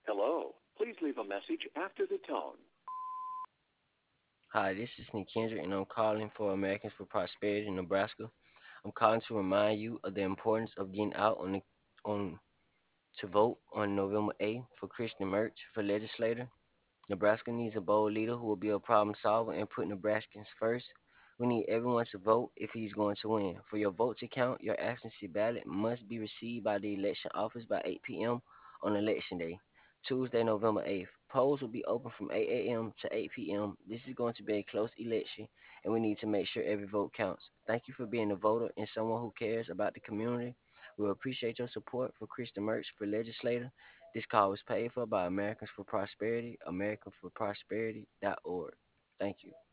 Hello. Please leave a message after the tone. Hi, this is Nick Kendrick, and I'm calling for Americans for Prosperity in Nebraska. I'm calling to remind you of the importance of getting out on to vote on November 8th for Christian Merch for legislator. Nebraska needs a bold leader who will be a problem solver and put Nebraskans first. We need everyone to vote if he's going to win. For your vote to count, your absentee ballot must be received by the election office by 8 p.m. on election day, Tuesday, November 8th. Polls will be open from 8 a.m. to 8 p.m. This is going to be a close election, and we need to make sure every vote counts. Thank you for being a voter and someone who cares about the community. We appreciate your support for Christian Merch for legislator. This call was paid for by Americans for Prosperity, AmericanForProsperity.org. Thank you.